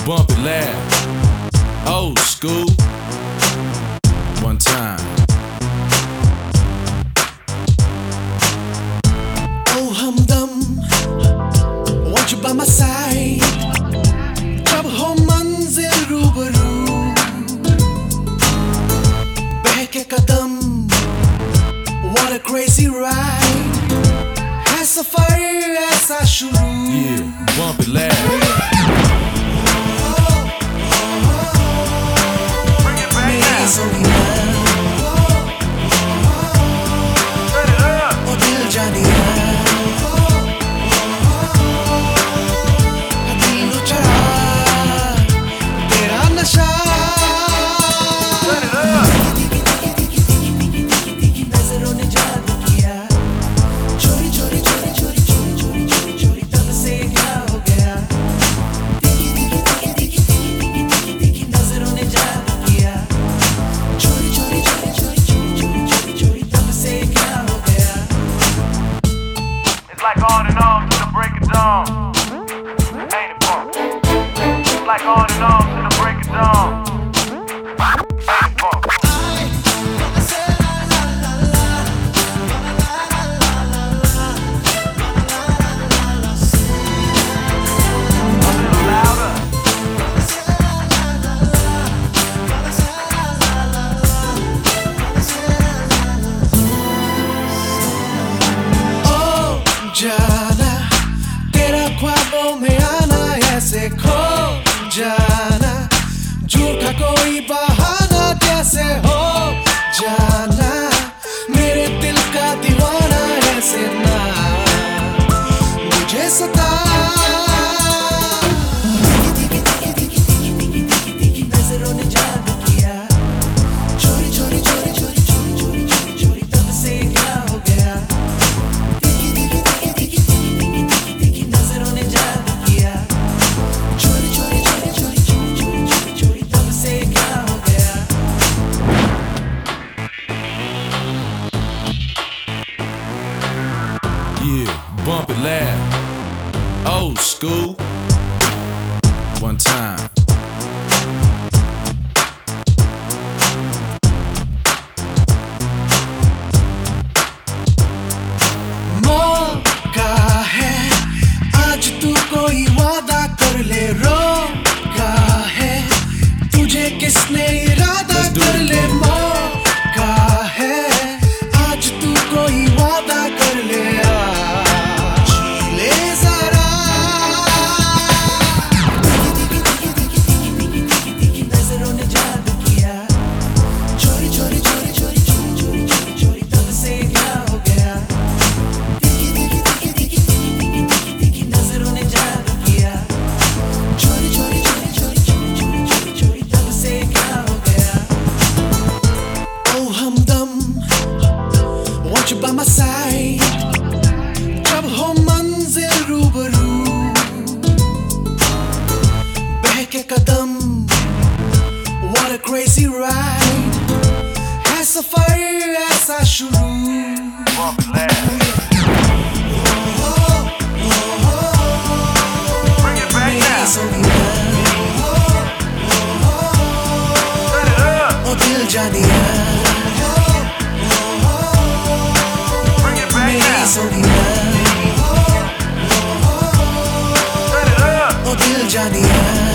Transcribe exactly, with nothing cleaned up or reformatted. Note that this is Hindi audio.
bump it loud. Old school. One time. Oh humdum, want you by my side. जब हो मंजिल रूबरू, बहके कदम, what a crazy ride. है सफर ऐसा शुरू. Yeah, bump it loud. मेरी सोनिया, ओ दिल जानिया. Like on and on to the break of dawn. Ain't it fun? Like on and on to the break of dawn. Ain't it fun? A little louder. जाना तेरा ख्वाबों में आना, ऐसे खो जाना झूठा कोई बहाना, जैसे हो जाना मेरे दिल का दीवाना, ऐसे ना मुझे सता. नजरों ने जादू किया, चोरी चोरी चोरी चोरी चोरी चोरी चोरी चोरी तब से क्या हो गया. Yeah, bump it loud. Old school. One time. मौका है आज तू कोई वादा कर ले, रोका है तुझे किसने इरादा कर ले. मौका है आज तू कोई वादा कर ले, आज ले जरा. नजरों ने जादू किया, चोरी चोरी चोरी चोरी चोरी चोरी चोरी चोरी तब से क्या हो गया. नजरों ने जादू किया, चोरी चोरी चोरी चोरी चोरी चोरी चोरी चोरी तब से क्या हो गया. Oh हमदम, want you by my side. जब हो मंजिल रूबरू, बहके कदम, what a crazy ride. है सफर ऐसा शुरू. Bump it loud. Bring it back मेरी down. Sonia, Turn it up. ओ दिल जानिया. Bring it back मेरी down. Sonia, Turn it up. ओ दिल जानिया.